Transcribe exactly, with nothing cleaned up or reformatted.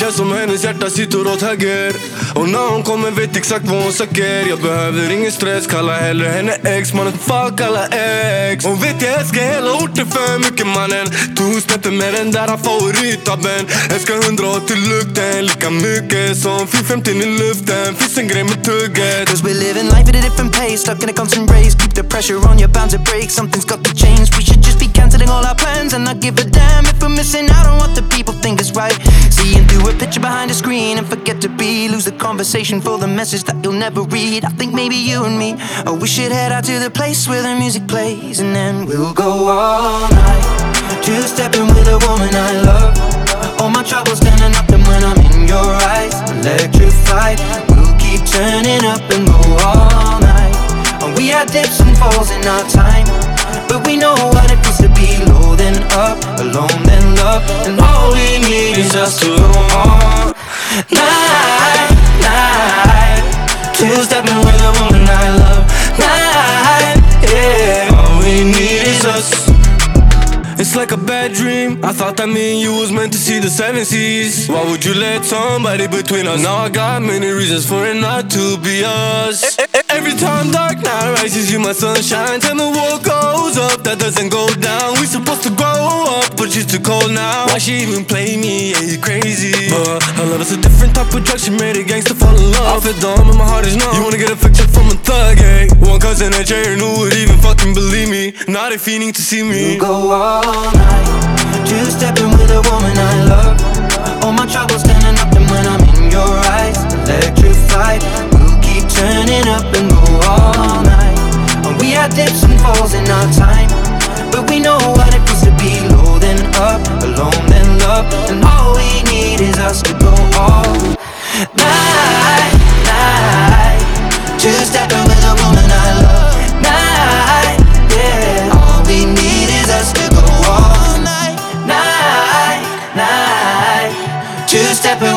känns som hennes hjärta sitter åt höger. Och när hon kommer vet exakt vad hon söker. Jag behöver ingen stress, kalla hellre henne ex. Mannen fuck alla ex. Hon vet jag älskar hela orten för mycket mannen. Tog snäppen med den där favorittabben. Älskar hundraåttio lukten lika mycket som fyrahundrafemtio i luften. Finns en grej med tugget. Cause we live in life at a different pace, stuck in a constant race. Keep the pressure on, you're bound to break. Something's got to change. We should just be cancelling all our plans and not give a damn if we're missing out on what the people think is right. Seeing through a picture behind a screen and forget to be. Lose the conversation for the message that you'll never read. I think maybe you and me, oh, we should head out to the place where the music plays, and then we'll go all night, two-stepping with a woman I love. All my troubles standing up, and when I'm in your eyes, electrified. We'll keep turning up and go all night. And we had dips and falls in our time, but we know what it feels to be low then up, alone then love. And all we need is us to go all night, night, two-stepping with a woman I love. Night, yeah, all we need is us. It's like a bad dream. I thought that me and you was meant to see the seven seas. Why would you let somebody between us? Now I got many reasons for it not to be us. Every time dark night rises, you my sunshine. Tell me what goes up, that doesn't go down. We supposed to grow up, but she's too cold now. Why she even play me? Yeah, you crazy. But her love is a different type of drug. She made a gangster fall in love. I feel dumb and my heart is numb. You wanna get affection from a thug, eh? One cousin at Jane who would even fucking believe me. Not if he need to see me. We'll go all night, two-stepping with a woman I love. All my troubles standing up, and when I'm in your eyes, electrified. We'll keep turning up and go all night. And we had dips and falls in our time, but we know what it feels to be low then up, alone then love. And all we need is us to go all night, night, two-stepping with a woman I love. Night, yeah, all we need is us to go all night, night, night, two-stepping